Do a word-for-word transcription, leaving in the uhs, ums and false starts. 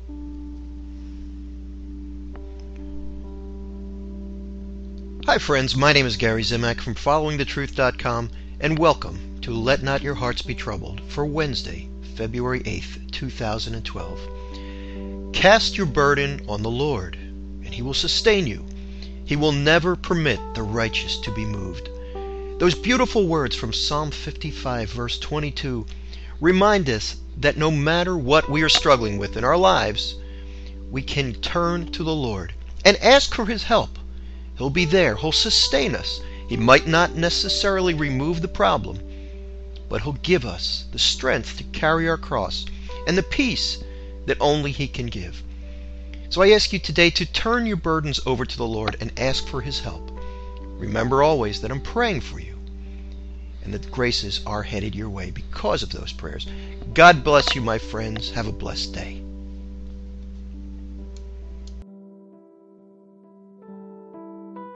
Hi friends, my name is Gary Zimak from following the truth dot com, and welcome to Let Not Your Hearts Be Troubled for Wednesday, February eighth, two thousand twelve. Cast your burden on the Lord, and He will sustain you. He will never permit the righteous to be moved. Those beautiful words from Psalm fifty-five, verse twenty-two, remind us that no matter what we are struggling with in our lives, we can turn to the Lord and ask for His help. He'll be there. He'll sustain us. He might not necessarily remove the problem, but He'll give us the strength to carry our cross and the peace that only He can give. So I ask you today to turn your burdens over to the Lord and ask for His help. Remember always that I'm praying for you and that graces are headed your way because of those prayers. God bless you, my friends. Have a blessed day.